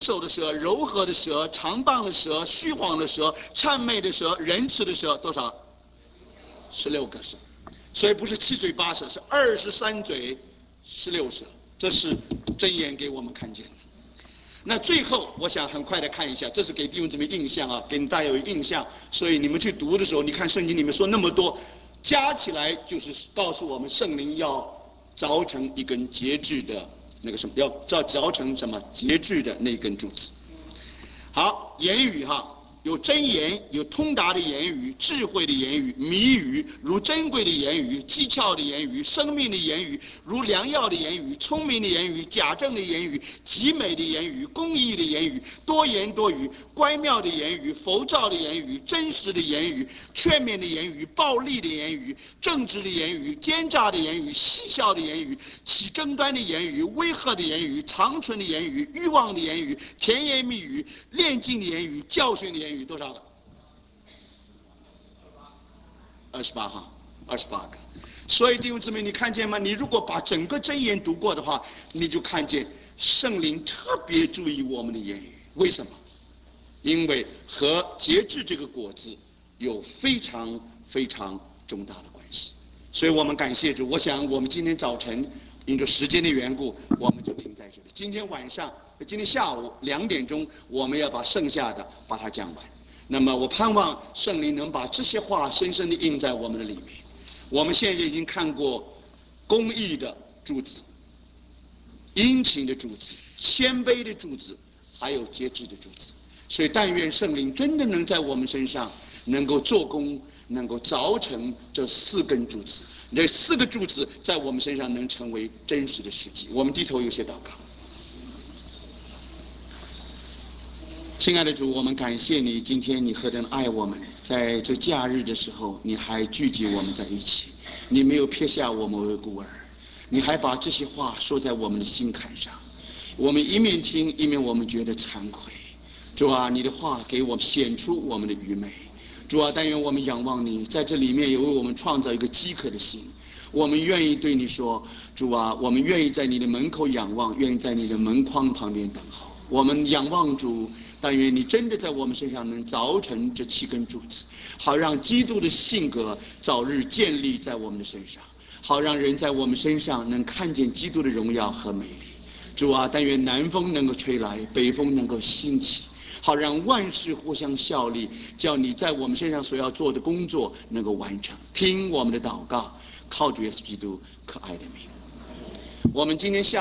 手的舌、柔和的舌、长棒的舌、虚晃的舌、谄媚的舌、仁慈的舌，多少？16个舌。所以不是7嘴8舌，是23嘴16舌。这是箴言给我们看见的。那最后，我想很快的看一下，这是给弟兄姊妹印象啊，给大家有印象。所以你们去读的时候，你看圣经里面说那么多，加起来就是告诉我们，圣灵要凿成一根节制的那个什么，要凿成什么节制的那根柱子。好，言语哈，有真言，有通达的言语，智慧的言语，谜语如珍贵的言语，技巧的言语，生命的言语，如良药的言语，聪明的言语，假正的言语，极美的言语，公义的言语，多言多语，乖妙的言语，浮躁的言语，真实的言语，劝勉的言语，暴力的言语，正直的言语，奸诈的言语，嬉笑的言语，起争端的言语，威吓的言语，长存的言语，欲望的言语，甜言蜜语，炼净的言语，教训的言语，多少个？28哈，28个。所以弟兄姊妹，你看见吗？你如果把整个箴言读过的话，你就看见圣灵特别注意我们的言语。为什么？因为和节制这个果子有非常非常重大的关系。所以我们感谢主。我想我们今天早晨因着时间的缘故，我们就停在这里。今天下午2点钟，我们要把剩下的把它讲完。那么我盼望圣灵能把这些话深深地印在我们的里面。我们现在已经看过公义的柱子、殷勤的柱子、谦卑的柱子，还有节制的柱子。所以但愿圣灵真的能在我们身上能够做工，能够凿成这4根柱子。这4个柱子在我们身上能成为真实的实际。我们低头有些祷告。亲爱的主，我们感谢你，今天你何等爱我们，在这假日的时候，你还聚集我们在一起，你没有撇下我们为孤儿，你还把这些话说在我们的心坎上。我们一面听，一面我们觉得惭愧。主啊，你的话给我们显出我们的愚昧。主啊，但愿我们仰望你，在这里面也为我们创造一个饥渴的心。我们愿意对你说，主啊，我们愿意在你的门口仰望，愿意在你的门框旁边等候。我们仰望主，但愿你真的在我们身上能凿成这7根柱子，好让基督的性格早日建立在我们的身上，好让人在我们身上能看见基督的荣耀和美丽。主啊，但愿南风能够吹来，北风能够兴起，好让万事互相效力，叫你在我们身上所要做的工作能够完成。听我们的祷告，靠主耶稣基督可爱的名。我们今天下